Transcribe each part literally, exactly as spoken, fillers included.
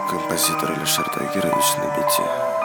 Композитор Алишер Тагирович на бите.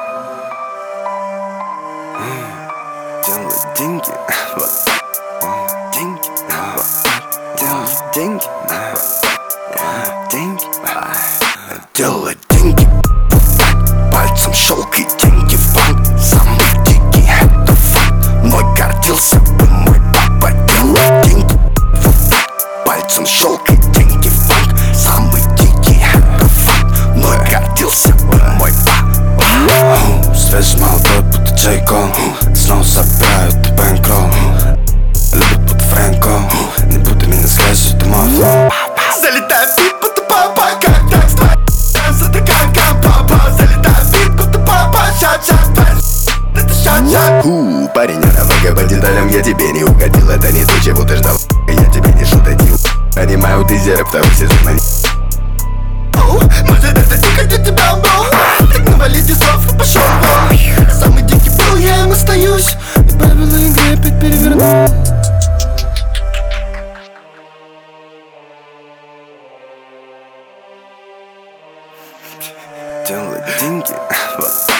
Делать деньги, вот. Деньги, вот. Делать деньги, вот. Деньги, делать деньги. Пальцем щелкай, деньги в банк. Самый дикий, это факт. Мной гордился бы мой папа. Делать деньги, вот. Пальцем щелкай, деньги в банк. Самый дикий, это факт. Мной гордился бы мой папа. Свежий молодой, будто Джейко. Снова собирают бэнкролл. Любят под Фрэнко. Не буду меня слышать, ты мой флоу. Залетает бит, будто папа. Как так стоит? Затыкай, как папа. Залетает бит, будто папа. Шат-шат, это шат-шат. У, парень, а давай по деталям, я тебе не угодил. Это не то, чего ты ждал. Я тебе не шутил. Понимаю, ты зерк, второй сезон. Может это тихо для тебя был. Так навалите слов и пошел вон. Самый дикий был, я им остаюсь. И правила игры опять переверну. Делать деньги, вот.